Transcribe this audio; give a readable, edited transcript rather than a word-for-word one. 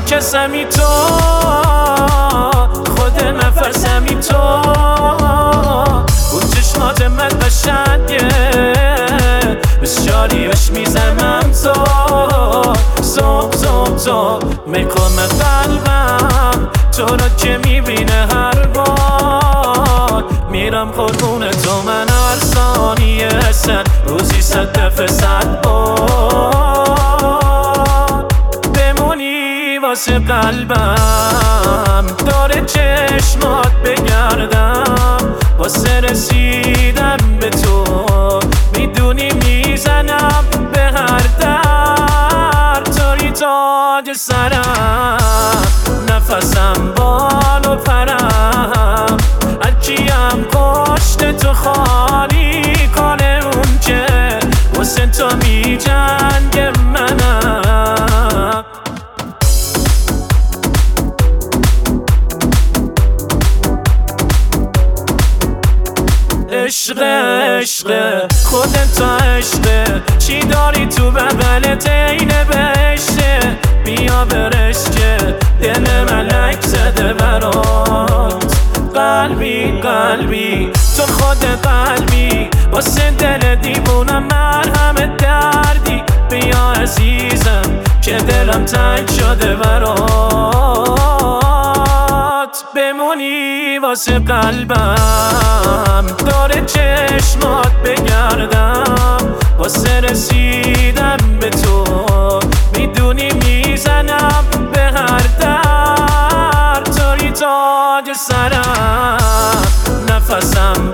کسمی تو، خود نفسمی تو، اون چشمات من قشنگه، بسیاری بهش میزنم تو، تو میکنه قلبم تو را که میبینه هر بار. میرم قربون تو من هر ثانیه، روزی 100 دفعه 100 بار. بمونی واسه قلبم، داره چشمات بگردم، واسه رسیدن به تو میدونی میزنم به هر در. توی تاج سرم، نفسم بال و پرم، هرکیم پشت تو خالی کنه اون که واسه تو می جنگ منم. عشق خودت تو عشقه، چی داری تو بغلت عین بهشته. بیا برش که دل ملک زده برات، قلبی تو خود قلبی، واسه دل دیوونم مرهم دردی. بیا عزیزم که دلم تنگ شده برات، بمونی واسه قلبم، داره چشمات بگردم، واسه رسیدن به تو میدونی میزنم به هر در. توی تاج سرم، نفسم